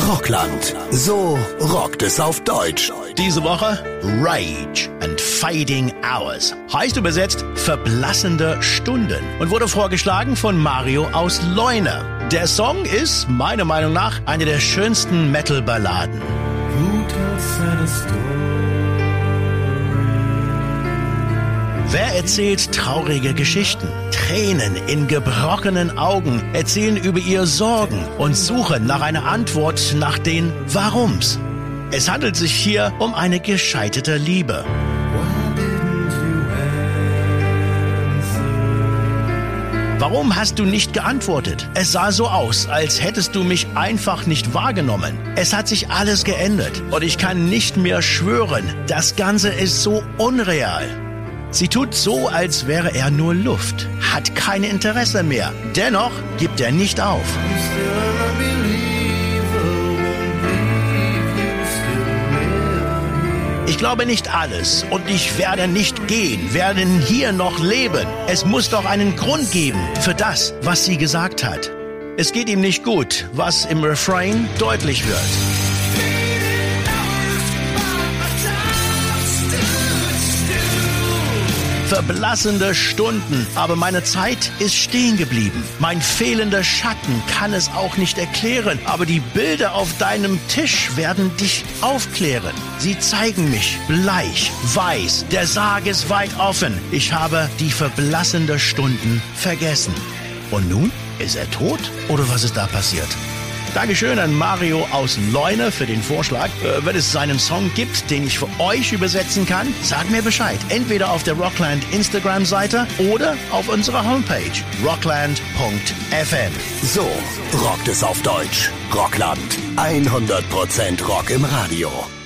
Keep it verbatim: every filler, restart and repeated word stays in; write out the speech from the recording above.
Rockland. So rockt es auf Deutsch. Diese Woche Rage and Fading Hours. Heißt übersetzt verblassende Stunden und wurde vorgeschlagen von Mario aus Leuna. Der Song ist meiner Meinung nach eine der schönsten Metal-Balladen. Wer erzählt traurige Geschichten? Tränen in gebrochenen Augen erzählen über ihre Sorgen und suchen nach einer Antwort nach den Warums. Es handelt sich hier um eine gescheiterte Liebe. Warum hast du nicht geantwortet? Es sah so aus, als hättest du mich einfach nicht wahrgenommen. Es hat sich alles geändert und ich kann nicht mehr schwören, das Ganze ist so unreal. Sie tut so, als wäre er nur Luft, hat kein Interesse mehr. Dennoch gibt er nicht auf. Ich glaube nicht alles und ich werde nicht gehen, werde hier noch leben. Es muss doch einen Grund geben für das, was sie gesagt hat. Es geht ihm nicht gut, was im Refrain deutlich wird. Verblassende Stunden, aber meine Zeit ist stehen geblieben. Mein fehlender Schatten kann es auch nicht erklären, aber die Bilder auf deinem Tisch werden dich aufklären. Sie zeigen mich bleich, weiß, der Sarg ist weit offen. Ich habe die verblassende Stunden vergessen. Und nun? Ist er tot oder was ist da passiert? Dankeschön an Mario aus Leuna für den Vorschlag. Äh, wenn es seinen Song gibt, den ich für euch übersetzen kann, sag mir Bescheid. Entweder auf der Rockland Instagram-Seite oder auf unserer Homepage rockland punkt f m. So rockt es auf Deutsch. Rockland. hundert Prozent Rock im Radio.